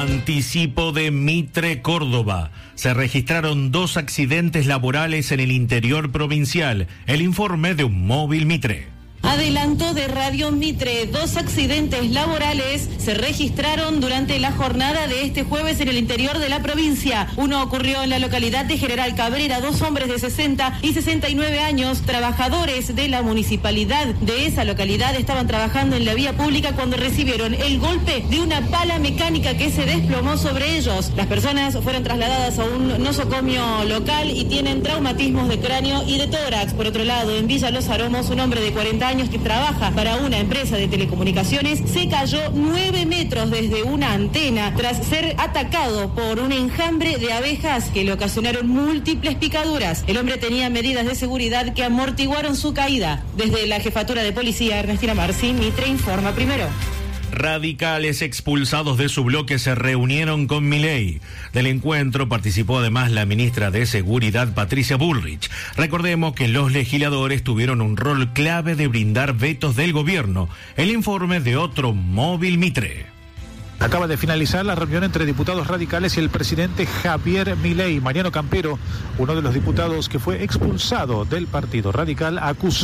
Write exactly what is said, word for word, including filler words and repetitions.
Anticipo de Mitre, Córdoba. Se registraron dos accidentes laborales en el interior provincial. El informe de un móvil Mitre. Adelanto de Radio Mitre, dos accidentes laborales se registraron durante la jornada de este jueves en el interior de la provincia. Uno ocurrió en la localidad de General Cabrera, dos hombres de sesenta y sesenta y nueve años, trabajadores de la municipalidad de esa localidad, estaban trabajando en la vía pública cuando recibieron el golpe de una pala mecánica que se desplomó sobre ellos. Las personas fueron trasladadas a un nosocomio local y tienen traumatismos de cráneo y de tórax. Por otro lado, en Villa Los Aromos, un hombre de cuarenta años que trabaja para una empresa de telecomunicaciones se cayó nueve metros desde una antena tras ser atacado por un enjambre de abejas que le ocasionaron múltiples picaduras. El hombre tenía medidas de seguridad que amortiguaron su caída. Desde la Jefatura de Policía, Ernestina Marcín, Mitre informa primero. Radicales expulsados de su bloque se reunieron con Milei. Del encuentro participó además la ministra de Seguridad, Patricia Bullrich. Recordemos que los legisladores tuvieron un rol clave de brindar vetos del gobierno. El informe de otro móvil Mitre. Acaba de finalizar la reunión entre diputados radicales y el presidente Javier Milei. Mariano Campero, uno de los diputados que fue expulsado del Partido Radical, acusó